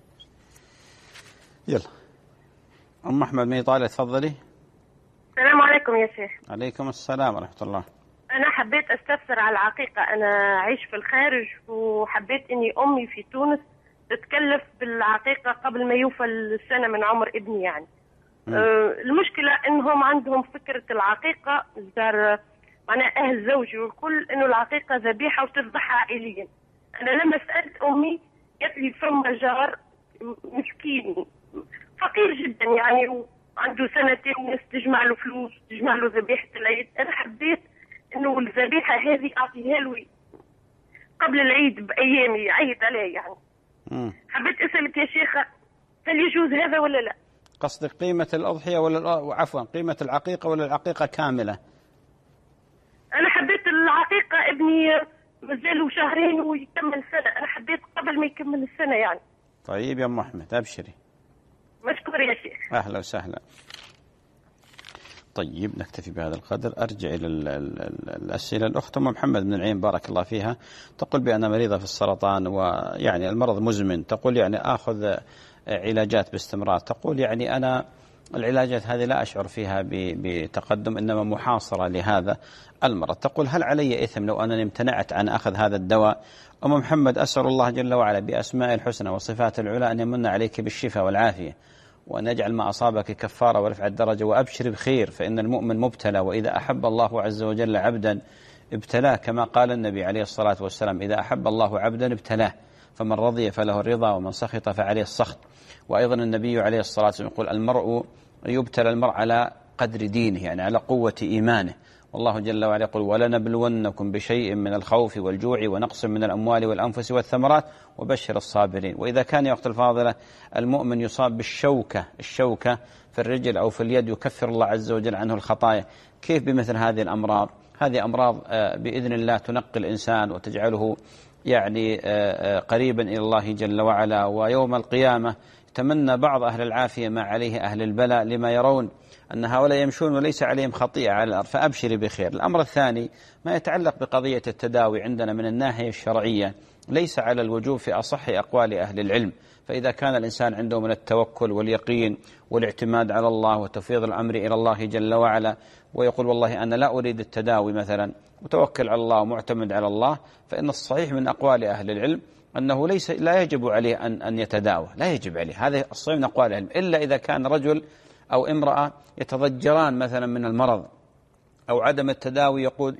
A: يلا أم أحمد من إيطاليا تفضلي.
I: السلام عليكم يا شيخ.
A: عليكم السلام ورحمة الله.
I: أنا حبيت أستفسر على العقيقة، أنا أعيش في الخارج وحبيت إني أمي في تونس تتكلف بالعقيقة قبل ما يوفى السنة من عمر ابني يعني. المشكلة إنهم عندهم فكرة العقيقة دار معناها أهل زوجي والكل إنه العقيقة ذبيحة وتذبح عائليا. أنا لما سألت أمي قالت لي ثم جار مسكين فقير جدا يعني وعنده 2 سنين الناس تجمع له فلوس تجمع له ذبيحة العيد. أنا حبيت إنه الذبيحة هذه أعطيها له قبل العيد بأيام يعيد عليه يعني. حبيت أسألك يا شيخة هل يجوز هذا ولا لا؟
A: قصدك قيمة الأضحية ولا عفوا قيمة العقيقة ولا العقيقة كاملة؟
I: أنا حبيت العقيقة ابني مازاله 2 شهر ويكمل سنة، أنا حبيت قبل ما يكمل السنة يعني.
A: طيب يا أم أحمد أبشري.
I: مشكور يا شيخ.
A: أهلا وسهلا. طيب نكتفي بهذا القدر. أرجع إلى الأسئلة. الأخت أم محمد من العين بارك الله فيها تقول بأن مريضة في السرطان ويعني المرض مزمن، تقول يعني آخذ علاجات باستمرار، تقول يعني أنا العلاجات هذه لا أشعر فيها بتقدم إنما محاصرة لهذا المرض، تقول هل علي إثم لو أنني امتنعت عن أخذ هذا الدواء؟ أم محمد أسأل الله جل وعلا بأسماء الحسنى وصفات العلى أن يمن عليك بالشفاء والعافية وأن يجعل ما أصابك كفارة ورفع الدرجة وأبشر بخير، فإن المؤمن مبتلى وإذا أحب الله عز وجل عبدا ابتلاه كما قال النبي عليه الصلاة والسلام إذا أحب الله عبدا ابتلاه فمن رضي فله الرضا ومن سخط فعليه السخط. وأيضا النبي عليه الصلاة والسلام يقول المرء يبتلى المرء على قدر دينه يعني على قوة إيمانه، والله جل وعلا يقول ولنبلونكم بشيء من الخوف والجوع ونقص من الأموال والأنفس والثمرات وبشر الصابرين. وإذا كان يا أخت الفاضلة المؤمن يصاب الشوكة في الرجل أو في اليد يكفر الله عز وجل عنه الخطايا، كيف بمثل هذه الأمراض؟ هذه أمراض بإذن الله تنقي الإنسان وتجعله يعني قريبا إلى الله جل وعلا، ويوم القيامة تمنى بعض أهل العافية ما عليه أهل البلاء لما يرون أن هؤلاء يمشون وليس عليهم خطيئة على الأرض، فأبشري بخير. الأمر الثاني ما يتعلق بقضية التداوي عندنا من الناحية الشرعية ليس على الوجوب في أصح أقوال أهل العلم، فإذا كان الإنسان عنده من التوكل واليقين والاعتماد على الله وتفويض الأمر إلى الله جل وعلا، ويقول والله أنا لا أريد التداوي مثلا، متوكل على الله ومعتمد على الله، فإن الصحيح من أقوال أهل العلم أنه لا يجب عليه أن يتداوى، لا يجب عليه، هذا الصحيح من أقوال العلم، إلا إذا كان رجل أو امرأة يتضجران مثلا من المرض أو عدم التداوي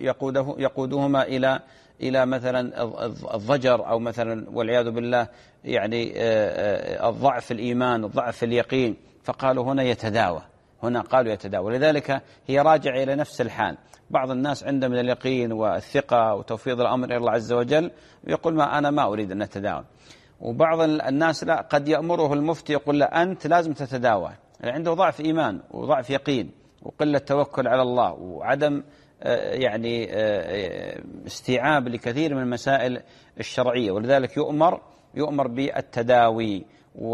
A: يقودهما إلى مثلا الضجر أو مثلا والعياذ بالله يعني الضعف الإيمان الضعف اليقين، فقالوا هنا يتداوى، هنا قالوا يتداوى. لذلك هي راجعة إلى نفس الحال. بعض الناس عنده من اليقين والثقة وتفويض الأمر إلى الله عز وجل يقول أنا ما أريد أن أتداوى، وبعض الناس لا، قد يأمره المفتي يقول له أنت لازم تتداوى، يعني عنده ضعف إيمان وضعف يقين وقلة توكل على الله وعدم يعني استيعاب لكثير من المسائل الشرعية، ولذلك يؤمر بالتداوي.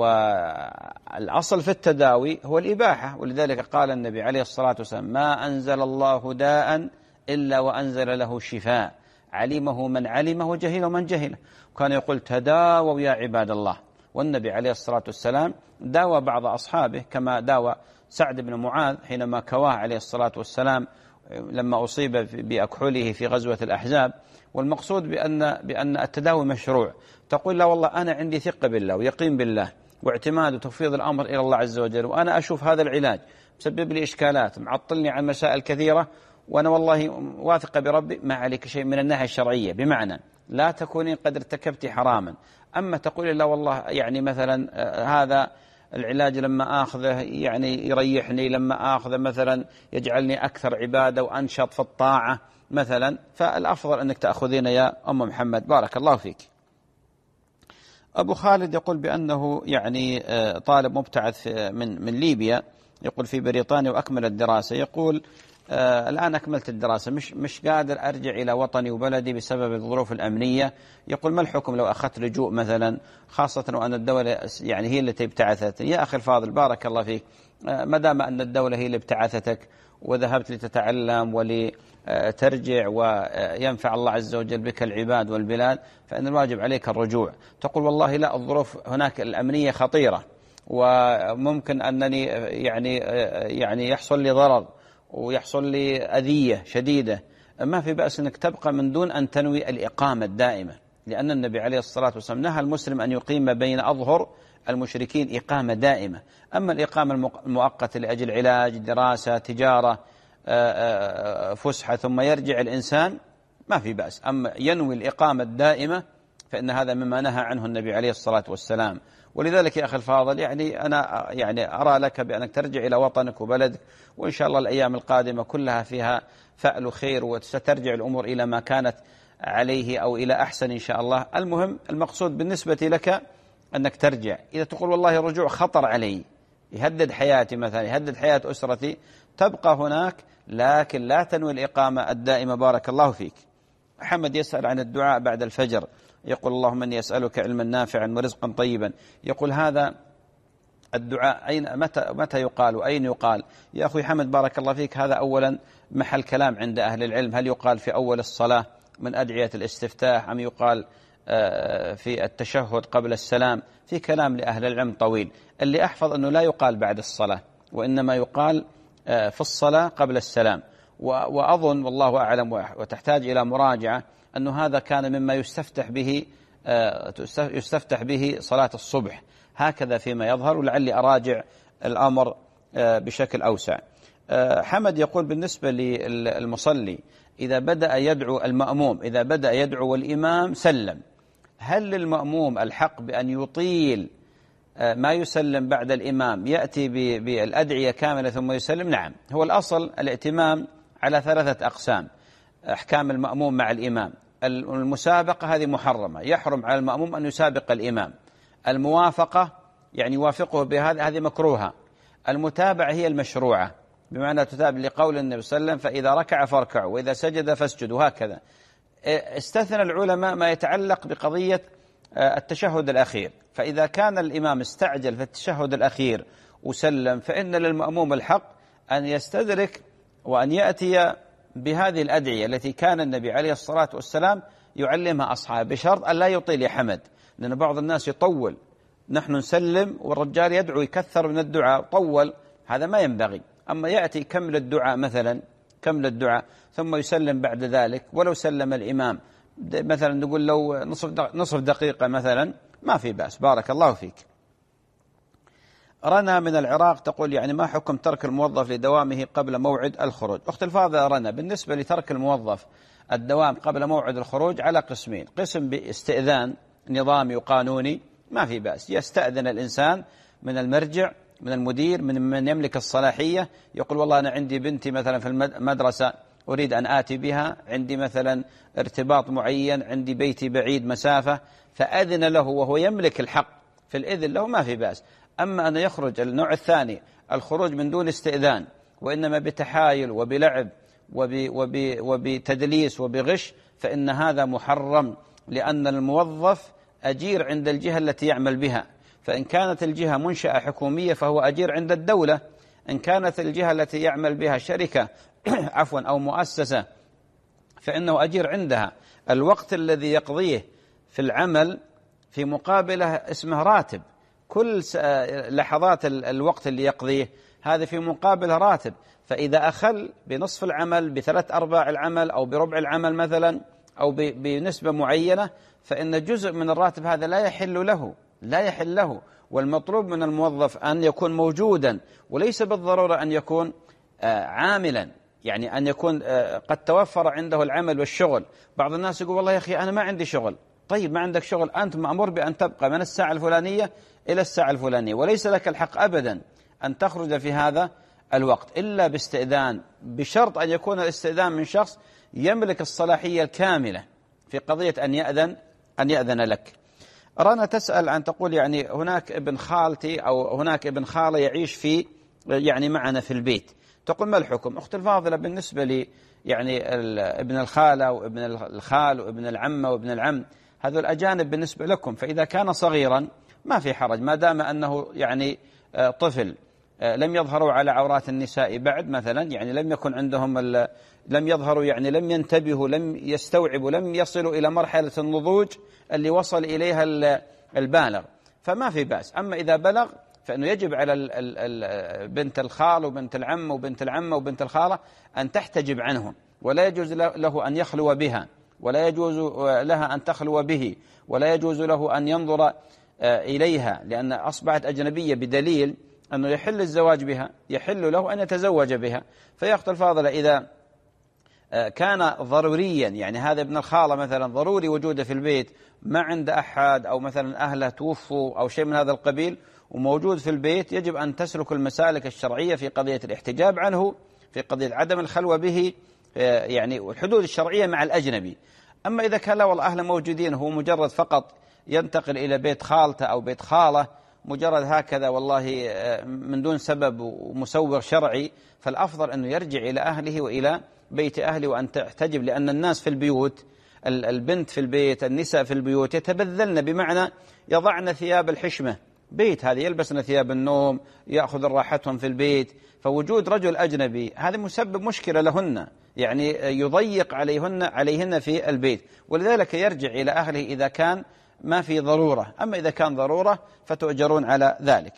A: والأصل في التداوي هو الإباحة، ولذلك قال النبي عليه الصلاة والسلام ما أنزل الله داء إلا وأنزل له شفاء علمه من علمه وجهله من جهله. وكان يقول تداووا يا عباد الله، والنبي عليه الصلاة والسلام داوى بعض أصحابه كما داوى سعد بن معاذ حينما كواه عليه الصلاة والسلام لما أصيب بأكحله في غزوة الأحزاب. والمقصود بأن التداوي مشروع. تقول لا والله أنا عندي ثقة بالله ويقين بالله واعتماد وتفويض الأمر إلى الله عز وجل، وأنا أشوف هذا العلاج مسبب لي إشكالات معطلني عن مسائل كثيرة، وأنا والله واثقة بربي، ما عليك شيء من الناحية الشرعية، بمعنى لا تكونين قد ارتكبت حراما. أما تقول لا والله يعني مثلا هذا العلاج لما آخذه يعني يريحني، لما آخذه مثلا يجعلني أكثر عبادة وأنشط في الطاعة مثلا، فالأفضل أنك تأخذين يا أم محمد. بارك الله فيك. أبو خالد يقول بأنه يعني طالب مبتعث من ليبيا، يقول في بريطانيا وأكمل الدراسة، يقول الآن أكملت الدراسة مش قادر أرجع إلى وطني وبلدي بسبب الظروف الأمنية. يقول ما الحكم لو أخذت لجوء مثلا، خاصة وأن الدولة يعني هي اللي ابتعثت. يا أخي الفاضل بارك الله فيك، ما دام أن الدولة هي اللي ابتعثتك وذهبت لتتعلم ولترجع وينفع الله عز وجل بك العباد والبلاد، فإن الواجب عليك الرجوع. تقول والله لا، الظروف هناك الأمنية خطيرة وممكن أنني يعني يحصل لي ضرر ويحصل لي أذية شديدة، ما في بأس أنك تبقى من دون أن تنوي الإقامة الدائمة، لأن النبي عليه الصلاة والسلام نهى المسلم أن يقيم بين أظهر المشركين إقامة دائمة. أما الإقامة المؤقتة لأجل علاج، دراسة، تجارة، فسحة ثم يرجع الإنسان ما في بأس. أما ينوي الإقامة الدائمة فإن هذا مما نهى عنه النبي عليه الصلاة والسلام. ولذلك يا أخي الفاضل يعني أنا يعني أرى لك بأنك ترجع إلى وطنك وبلدك، وإن شاء الله الأيام القادمة كلها فيها فأل خير وسترجع الأمور إلى ما كانت عليه أو إلى أحسن إن شاء الله. المهم المقصود بالنسبة لك أنك ترجع. إذا تقول والله الرجوع خطر علي، يهدد حياتي مثلا، يهدد حياة أسرتي، تبقى هناك لكن لا تنوي الإقامة الدائمة. بارك الله فيك. محمد يسأل عن الدعاء بعد الفجر، يقول اللهم إني أسألك علما نافعا ورزقا طيبا. يقول هذا الدعاء أين متى يقال وأين يقال؟ يا أخي حمد بارك الله فيك، هذا أولا محل كلام عند أهل العلم، هل يقال في أول الصلاة من أدعية الاستفتاح أم يقال في التشهد قبل السلام؟ في كلام لأهل العلم طويل. اللي أحفظ أنه لا يقال بعد الصلاة، وإنما يقال في الصلاة قبل السلام. وأظن والله أعلم وتحتاج إلى مراجعة أنه هذا كان مما يستفتح به صلاة الصبح، هكذا فيما يظهر، ولعلي أراجع الأمر بشكل أوسع. حمد يقول بالنسبة للمصلي إذا بدأ يدعو المأموم، إذا بدأ يدعو والإمام سلم، هل للمأموم الحق بأن يطيل ما يسلم بعد الإمام، يأتي بالأدعية كاملة ثم يسلم؟ نعم، هو الأصل الائتمام على 3 أقسام. أحكام المأموم مع الإمام: المسابقة هذه محرمة، يحرم على المأموم أن يسابق الإمام. الموافقة يعني يوافقه بهذا، هذه مكروهة. المتابعة هي المشروعة، بمعنى تتابع لقول النبي صلى الله عليه وسلم فإذا ركع فاركعوا وإذا سجد فاسجدوا، هكذا. استثنى العلماء ما يتعلق بقضية التشهد الأخير، فإذا كان الإمام استعجل في التشهد الأخير وسلم، فإن للمأموم الحق أن يستدرك وأن يأتي بهذه الأدعية التي كان النبي عليه الصلاة والسلام يعلمها أصحابه، بشرط أن لا يطيل يا حمد، لأن بعض الناس يطول، نحن نسلم والرجال يدعو يكثر من الدعاء طول، هذا ما ينبغي. أما يأتي كمل الدعاء مثلا، كمل الدعاء ثم يسلم بعد ذلك، ولو سلم الإمام مثلا نقول لو نصف دقيقة مثلا ما في بأس. بارك الله فيك. رنا من العراق تقول يعني ما حكم ترك الموظف لدوامه قبل موعد الخروج؟ أخت الفاضلة رنا، بالنسبة لترك الموظف الدوام قبل موعد الخروج على قسمين، قسم باستئذان نظامي وقانوني ما في بأس، يستأذن الإنسان من المرجع من المدير من يملك الصلاحية، يقول والله أنا عندي بنتي مثلا في المدرسة أريد أن آتي بها، عندي مثلا ارتباط معين، عندي بيتي بعيد مسافة، فأذن له وهو يملك الحق في الإذن له ما في بأس. أما أن يخرج النوع الثاني الخروج من دون استئذان وإنما بتحايل وبلعب وبتدليس وبغش، فإن هذا محرم، لأن الموظف أجير عند الجهة التي يعمل بها، فإن كانت الجهة منشأة حكومية فهو أجير عند الدولة، إن كانت الجهة التي يعمل بها شركة عفوا أو مؤسسة فإنه أجير عندها. الوقت الذي يقضيه في العمل في مقابله اسمه راتب، كل لحظات الوقت اللي يقضيه هذا في مقابل راتب، فإذا أخل بنصف العمل ب3/4 العمل أو بربع العمل مثلا أو بنسبة معينة، فإن جزء من الراتب هذا لا يحل له. والمطلوب من الموظف أن يكون موجودا، وليس بالضرورة أن يكون عاملا، يعني أن يكون قد توفر عنده العمل والشغل. بعض الناس يقول والله يا أخي أنا ما عندي شغل. طيب ما عندك شغل، أنت مأمور بأن تبقى من الساعة الفلانية إلى الساعة الفلانية، وليس لك الحق أبدا أن تخرج في هذا الوقت إلا باستئذان، بشرط أن يكون الاستئذان من شخص يملك الصلاحية الكاملة في قضية أن يأذن لك. رنا تسأل عن تقول يعني هناك ابن خالتي أو هناك ابن خالة يعيش في يعني معنا في البيت، تقول ما الحكم؟ أخت الفاضلة، بالنسبة لي يعني ابن الخالة وابن الخال وابن العمة وابن العم هذول الأجانب بالنسبة لكم، فإذا كان صغيرا ما في حرج، ما دام أنه يعني طفل لم يظهروا على عورات النساء بعد مثلا، يعني لم يكن عندهم لم يظهروا، يعني لم ينتبهوا، لم يستوعبوا، لم يصلوا إلى مرحلة النضوج اللي وصل إليها البالغ، فما في بأس. أما إذا بلغ فإنه يجب على بنت الخال وبنت العم وبنت العمة وبنت الخالة أن تحتجب عنهم، ولا يجوز له أن يخلو بها، ولا يجوز لها أن تخلو به، ولا يجوز له أن ينظر إليها، لأن أصبحت أجنبية، بدليل أنه يحل الزواج بها، يحل له أن يتزوج بها. فيا أخت الفاضلة، إذا كان ضروريا، يعني هذا ابن الخالة مثلا ضروري وجوده في البيت، ما عند أحد أو مثلا أهله توفوا أو شيء من هذا القبيل وموجود في البيت، يجب أن تسلك المسالك الشرعية في قضية الاحتجاب عنه، في قضية عدم الخلوة به، يعني والحدود الشرعية مع الأجنبي. أما إذا كان لا والله أهله موجودين، هو مجرد فقط ينتقل إلى بيت خالته أو بيت خاله مجرد هكذا والله من دون سبب ومسوغ شرعي، فالأفضل أنه يرجع إلى أهله وإلى بيت أهله وأن تحتجب، لأن الناس في البيوت، البنت في البيت، النساء في البيوت يتبذلن، بمعنى يضعن ثياب الحشمة، بيت هذه يلبسن ثياب النوم، يأخذ راحتهم في البيت، فوجود رجل أجنبي هذا مسبب مشكلة لهن، يعني يضيق عليهن في البيت، ولذلك يرجع إلى أهله إذا كان ما في ضرورة. أما إذا كان ضرورة فتؤجرون على ذلك.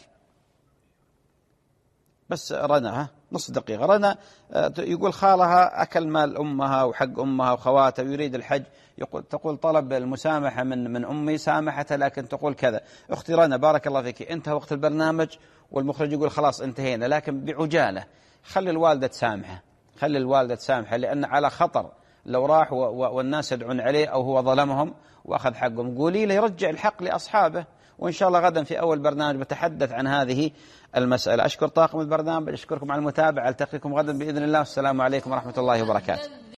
A: بس رنا نص دقيقة. رنا يقول خالها أكل مال أمها وحق أمها وخواتها ويريد الحج، تقول طلب المسامحة من أمي، سامحتها لكن تقول كذا. أختي رنا بارك الله فيك، انتهى وقت البرنامج والمخرج يقول خلاص انتهينا، لكن بعجالة خلي الوالدة تسامحه، لأن على خطر لو راح والناس يدعون عليه أو هو ظلمهم وأخذ حقهم. قولي له يرجع الحق لأصحابه، وإن شاء الله غدا في أول برنامج بتحدث عن هذه المسألة. أشكر طاقم البرنامج، أشكركم على المتابعة، ألتقيكم غدا بإذن الله، والسلام عليكم ورحمة الله وبركاته.